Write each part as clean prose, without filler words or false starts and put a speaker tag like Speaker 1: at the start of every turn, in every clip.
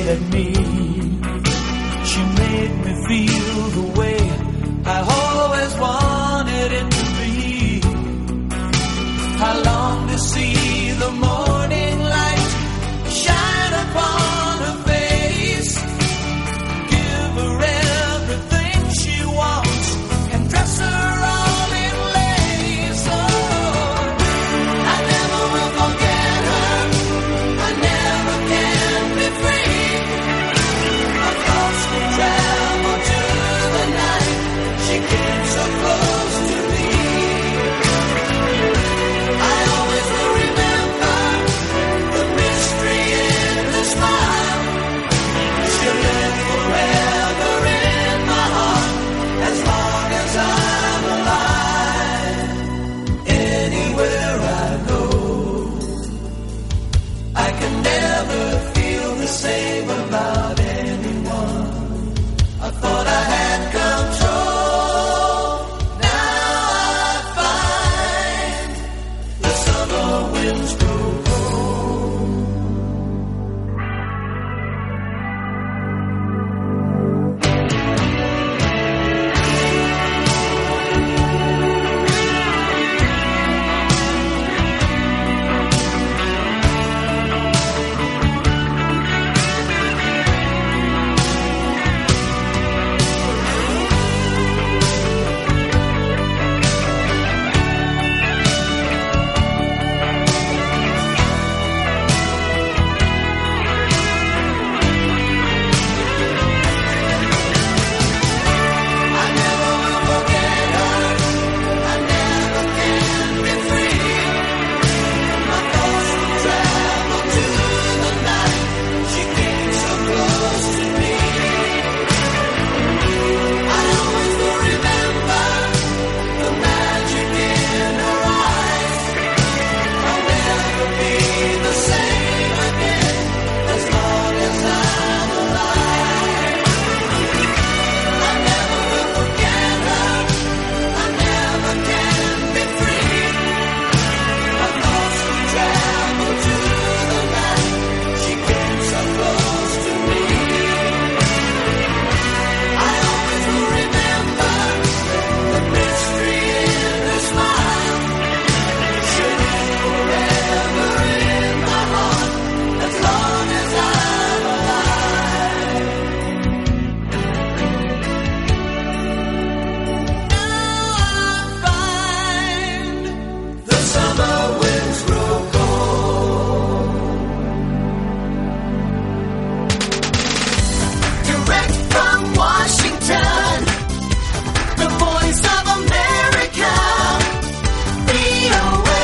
Speaker 1: at me. She made me feel the way I always wanted it to be. I long to see the morning light shine upon her face. Give her everything she wants and dress her all in lace. Oh, I never will forget her. I never can be free. My thoughts will travel to the night she came so close to me. I always will remember the mystery in her smile. She'll live forever in my heart as long as I'm alive. Anywhere I go, I can never feel the same about anyone. I thought I had control. Now I find the summer winds grow cold. I never will forget her. I never can be free. My thoughts will travel to the night she came so close to me. I always will remember the magic in her eyes. I'll never be the same again as long as I'm alive. I never will forget her. I never can be free. My thoughts will travel to the night she came so close to me. I always will remember the mystery in her smile. She'll live forever in my heart as long as I'm alive. Now I find the summer winds grow cold. Direct from Washington, the voice of America, VOA.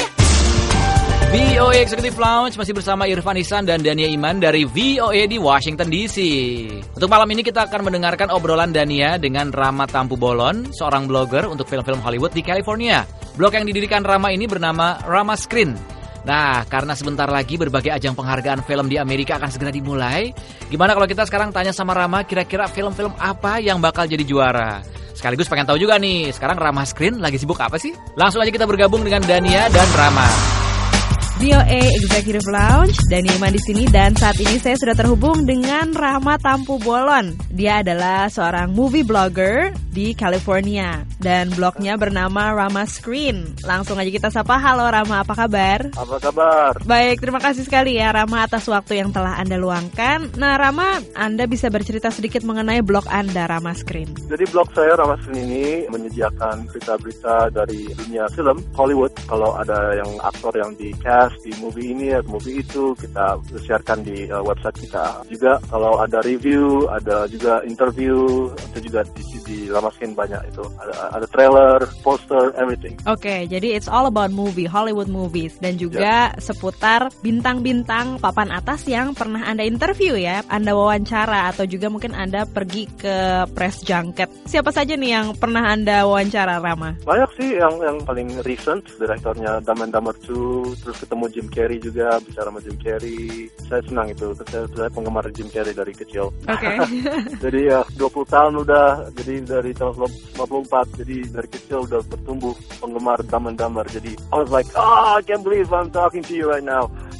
Speaker 2: VOA Executive Lounge masih bersama Irfan Ihsan dan Dania Iman dari VOA di Washington DC. Untuk malam ini kita akan mendengarkan obrolan Dania dengan Rama Tampu Bolon, seorang blogger untuk film-film Hollywood di California. Blog yang didirikan Rama ini bernama Rama Screen. Nah, karena sebentar lagi berbagai ajang penghargaan film di Amerika akan segera dimulai, gimana kalau kita sekarang tanya sama Rama kira-kira film-film apa yang bakal jadi juara? Sekaligus pengen tahu juga nih, sekarang Rama Screen lagi sibuk apa sih? Langsung aja kita bergabung dengan Dania dan Rama.
Speaker 3: VOA Executive Lounge, Dani Iman di sini dan saat ini saya sudah terhubung dengan Rama Tampu Bolon. Dia adalah seorang movie blogger di California dan blognya bernama Rama Screen. Langsung aja kita sapa. Halo Rama, apa kabar?
Speaker 4: Apa kabar?
Speaker 3: Baik, terima kasih sekali ya Rama atas waktu yang telah Anda luangkan. Nah Rama, Anda bisa bercerita sedikit mengenai blog Anda, Rama Screen.
Speaker 4: Jadi blog saya Rama Screen ini menyediakan berita-berita dari dunia film Hollywood. Kalau ada yang aktor yang di cast di movie ini atau movie itu, kita sharekan di website kita. Juga kalau ada review, ada juga interview, itu juga di Rama Screen banyak itu. Ada trailer, poster, everything.
Speaker 3: Oke, jadi it's all about movie, Hollywood movies, dan juga seputar bintang-bintang papan atas yang pernah Anda interview ya, Anda wawancara atau juga mungkin Anda pergi ke press junket. Siapa saja nih yang pernah Anda wawancara, Rama?
Speaker 4: Banyak sih yang paling recent, direktornya Dumb and Dumber 2, terus ketemu Jim Carrey juga, bicara sama Jim Carrey. Saya senang itu, saya penggemar Jim Carrey dari kecil.
Speaker 3: Oke.
Speaker 4: Jadi ya 20 tahun udah, jadi dari tahun 54, jadi dari kecil udah bertumbuh penggemar Dumb and Dumber. Jadi I was like, I can't believe I'm talking to you right now.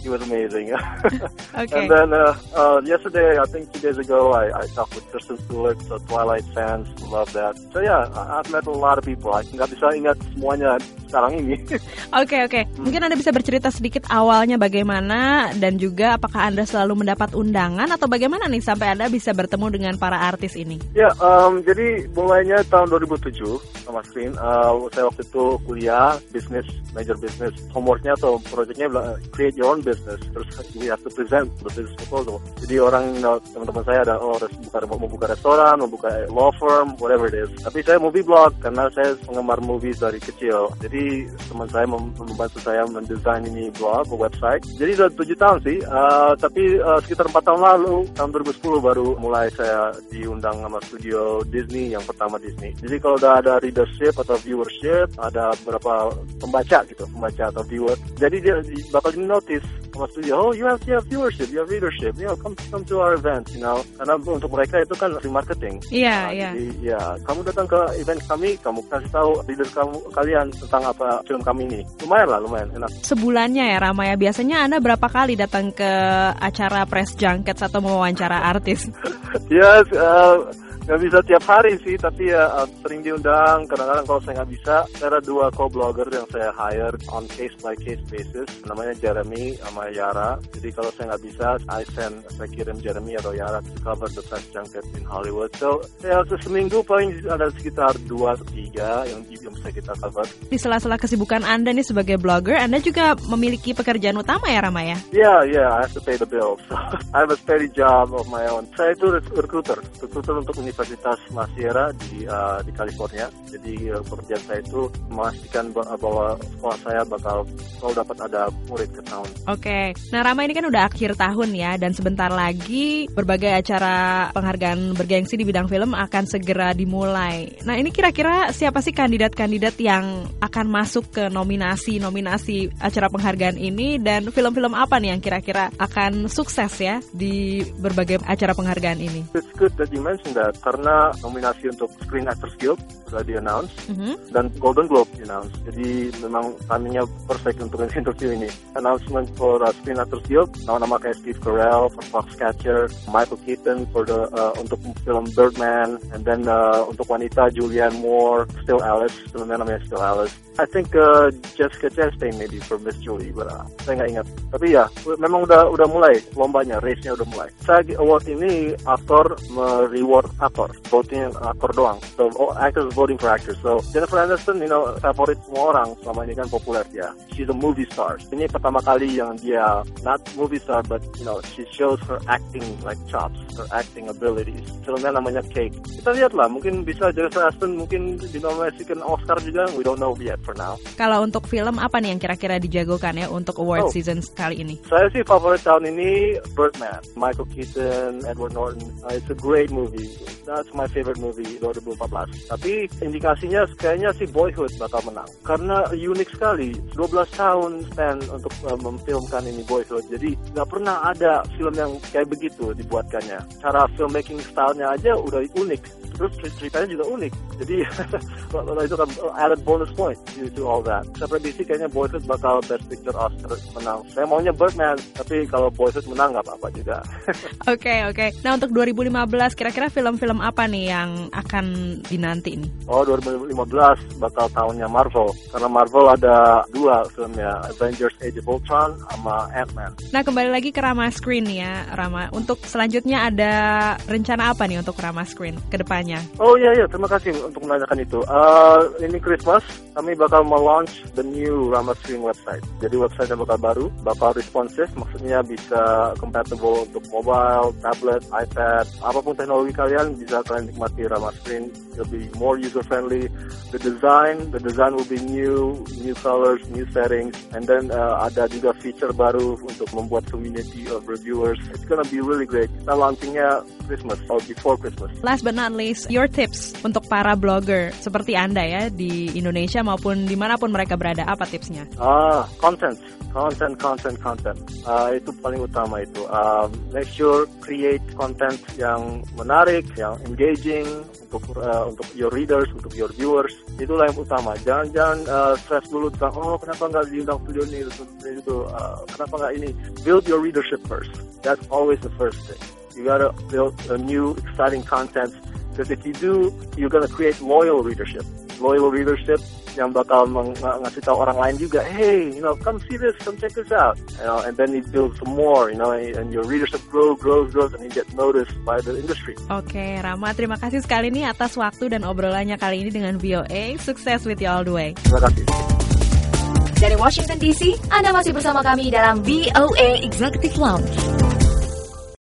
Speaker 4: He was amazing.
Speaker 3: Okay.
Speaker 4: And then yesterday, I think 2 days ago, I talked with Kristen Stewart, so Twilight fans love that. So yeah, I've met a lot of people. I nggak bisa ingat semuanya sekarang ini.
Speaker 3: Oke. Mungkin Anda bisa bercerita sedikit awalnya bagaimana dan juga apakah Anda selalu mendapat undangan atau bagaimana nih sampai Anda bisa bertemu dengan para artis ini?
Speaker 4: Ya, jadi mulainya tahun 2007 sama Screen. Saya waktu itu kuliah major business. Homeworknya atau projectnya create your own business. Terus we have to present the business proposal. Jadi teman-teman saya ada mau buka restoran, mau buka law firm, whatever it is. Tapi saya movie blog karena saya penggemar movies dari kecil. Jadi teman saya membantu saya mendesain ini blog, website. Jadi sudah 7 tahun sih. Tapi sekitar 4 tahun lalu, tahun 2010 baru mulai saya diundang sama studio Disney, yang pertama Disney. Jadi kalau udah ada readership atau viewership, ada beberapa pembaca atau viewer. Jadi dia bakal di-notice sama studio, oh you have viewership, you have readership, come to our event, karena untuk mereka itu kan free marketing.
Speaker 3: Iya.
Speaker 4: Jadi kamu datang ke event kami, kamu kasih tahu leader kalian tentang apa film kami ini. Lumayan enak. Sebulannya
Speaker 3: ya Rama ya, biasanya Anda berapa kali datang ke acara press junkets atau mewawancara artis?
Speaker 4: Yes, nggak bisa tiap hari sih, tapi sering diundang. Kadang-kadang kalau saya nggak bisa, saya ada 2 co-blogger yang saya hire on case-by-case basis. Namanya Jeremy sama Yara. Jadi kalau saya nggak bisa, saya kirim Jeremy atau Yara to cover the press junket in Hollywood. So, seminggu paling ada sekitar 2-3 yang bisa kita cover.
Speaker 3: Di sela-sela kesibukan Anda nih sebagai blogger, Anda juga memiliki pekerjaan utama ya, Rama ya?
Speaker 4: Yeah, I have to pay the bills. So, I have a steady job of my own. Saya itu recruiter untuk Universitas Massera di California. Jadi pekerjaan saya itu memastikan bahwa sekolah saya bakal dapat ada murid ke tahun.
Speaker 3: Oke. Nah, Rama ini kan udah akhir tahun ya, dan sebentar lagi berbagai acara penghargaan bergengsi di bidang film akan segera dimulai. Nah, ini kira-kira siapa sih kandidat-kandidat yang akan masuk ke nominasi acara penghargaan ini, dan film-film apa nih yang kira-kira akan sukses ya di berbagai acara penghargaan ini?
Speaker 4: It's good that you mentioned that. Karena nominasi untuk Screen Actors Guild sudah di-announce, dan Golden Globe di-announce. Jadi memang timingnya perfect untuk interview ini. Announcement for Screen Actors Guild, nama-nama kayak Steve Carell for Foxcatcher, Michael Keaton for untuk film Birdman, and then untuk wanita Julianne Moore, Still Alice, filmnya namanya Still Alice. I think Jessica Chastain maybe for Miss Julie, but saya nggak ingat. Tapi ya, memang udah mulai lombanya, race-nya udah mulai. SAG Award ini aktor reward aktor, voting aktor doang. So actors voting for actors. So Jennifer Aniston, favorit semua orang selama ini kan populer dia. She's a movie star. Ini pertama kali yang dia not movie star, but she shows her acting like chops, her acting abilities. Filmnya namanya Cake. Kita lihat lah, mungkin bisa Jennifer Aniston mungkin dinominasikan Oscar juga. We don't know yet for now.
Speaker 3: Kalau untuk film apa nih yang kira-kira dijagokan ya untuk award season kali ini?
Speaker 4: Saya sih favorit tahun ini Birdman, Michael Keaton, Edward Norton. It's a great movie. That's my favorite movie 2014. Tapi indikasinya kayaknya sih Boyhood bakal menang. Karena unik sekali, 12 tahun span untuk memfilmkan ini Boyhood. Jadi nggak pernah ada film yang kayak begitu dibuatkannya. Cara filmmaking stylenya aja udah unik. Terus ceritanya juga unik. Jadi itu kan added bonus point to all that. Saya prediksi kayaknya Boyhood bakal Best Picture Oscar menang. Saya maunya Birdman, tapi kalau Boyhood menang nggak apa-apa juga.
Speaker 3: Oke. Nah untuk 2015 kira-kira film-film apa nih yang akan dinanti nih?
Speaker 4: 2015 bakal tahunnya Marvel. Karena Marvel ada 2 filmnya, Avengers Age of Ultron sama Ant-Man.
Speaker 3: Nah kembali lagi ke Rama Screen ya, Rama. Untuk selanjutnya ada rencana apa nih untuk Rama Screen ke depannya?
Speaker 4: Oh iya, terima kasih untuk menanyakan itu. Ini Christmas, kami bakal launch the new Rama Screen website. Jadi website-nya bakal baru, bakal responsive, maksudnya bisa compatible untuk mobile, tablet, iPad, apapun teknologi kalian bisa kalian nikmati Rama Screen. It'll be more user-friendly. The design will be new colors, new settings, and then ada juga feature baru untuk membuat community of reviewers. It's gonna be really great. Kita launchingnya Christmas or before Christmas.
Speaker 3: Last but not least, your tips untuk para blogger seperti Anda ya di Indonesia maupun dimanapun mereka berada, apa tipsnya?
Speaker 4: Content. Itu paling utama itu. Make sure create content yang menarik, yang engaging untuk your readers, untuk your viewers. Itulah yang utama. Jangan stress dulu tentang kenapa nggak diundang studio ini, itu kenapa nggak ini? Build your readership first. That's always the first thing. You gotta build a new exciting content. Because if you do, you're gonna create loyal readership. Loyal readership yang bakal ngasih tahu orang lain juga, hey, come see this, come check this out, and then you build some more, and your readership grows, and you get noticed by the industry.
Speaker 3: Oke, Rama, terima kasih sekali nih atas waktu dan obrolannya kali ini dengan VOA. Sukses with you all the way.
Speaker 4: Terima kasih.
Speaker 5: Dari Washington DC, Anda masih bersama kami dalam VOA Executive Lounge.